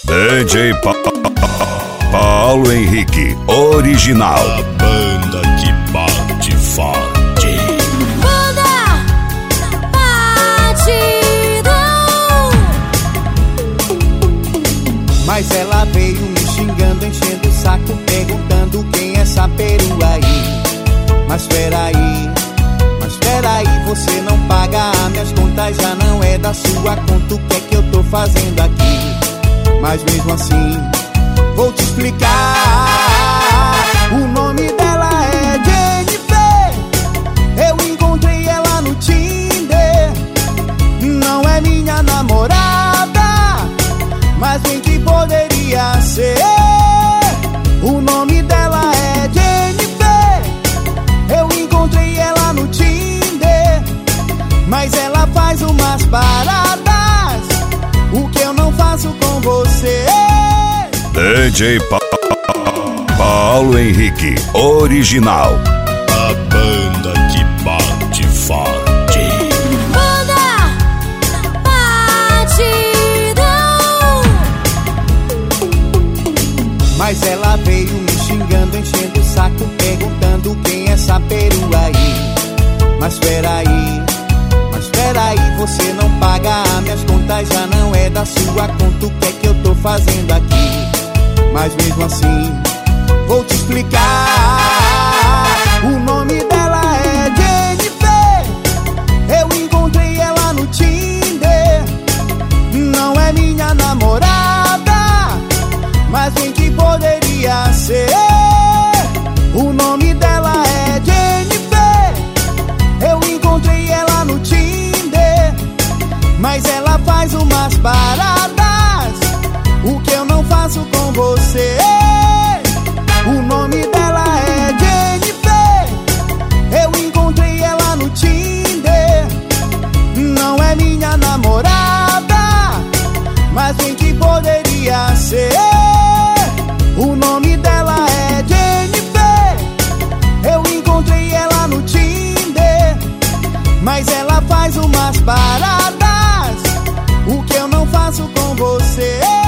DJ Paulo Henrique, original. A banda que bate forte. Banda Batidão. Mas ela veio me xingando, enchendo o saco, perguntando quem é essa perua aí. Mas peraí, você não paga as minhas contas, já não é da sua conta. O que é que eu tô fazendo aqui? Mas mesmo assim, vou te explicar. O nome dela é Jennifer. Eu encontrei ela no Tinder. Não é minha namorada, mas bem que poderia ser. O nome dela é Jennifer. Eu encontrei ela no Tinder, mas ela faz umas paradas, o que eu não faço com você. DJ Paulo Henrique, original. A banda que bate forte. Banda Batidão. Mas ela veio me xingando, enchendo o saco, perguntando quem é essa perua aí. Mas peraí, você não paga as minhas contas, já não é da sua conta. O que é que eu tô fazendo aqui? Mas mesmo assim, vou te explicar. O nome dela é Jennifer. Eu encontrei ela no Tinder. Não é minha namorada, mas bem que poderia ser. O nome dela é Jennifer. Eu encontrei ela no Tinder, mas ela faz umas paradas, o que eu não faço com você. O nome dela é Jennifer. Eu encontrei ela no Tinder. Não é minha namorada, mas bem que poderia ser. O nome dela é Jennifer. Eu encontrei ela no Tinder, mas ela faz umas paradas, o que eu não faço com você.